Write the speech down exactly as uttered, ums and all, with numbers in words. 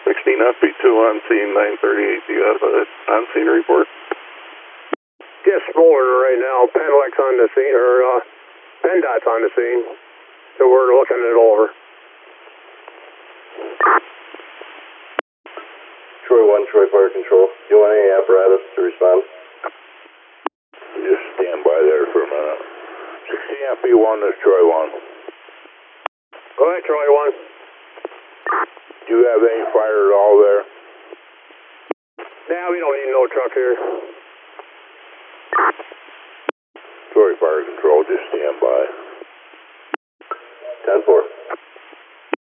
sixteen F B two on scene, nine thirty-eight. Do you have an on scene report? Just Florida right now. Pedlec's on the scene, or uh, PennDOT's on the scene. So we're looking it over. Troy one, Troy Fire Control. Do you want any apparatus to respond? Just stand by there for a minute. sixteen F B one, this is Troy one. Go ahead, Troy one. Do you have any fire at all there? Nah, we don't need no truck here. Troy Fire Control, just stand by. ten four.